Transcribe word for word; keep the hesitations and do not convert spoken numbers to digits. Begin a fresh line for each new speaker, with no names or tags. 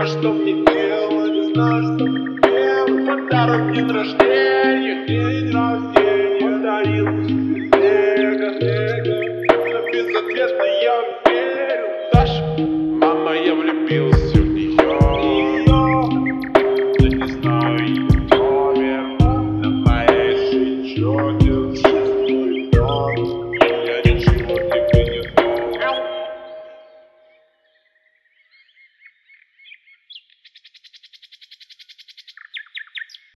знаю, что мне делать, не знаю, что мне делать. Подарок день рождения, день рождения. Подарил себе снега, снега. Но безответно я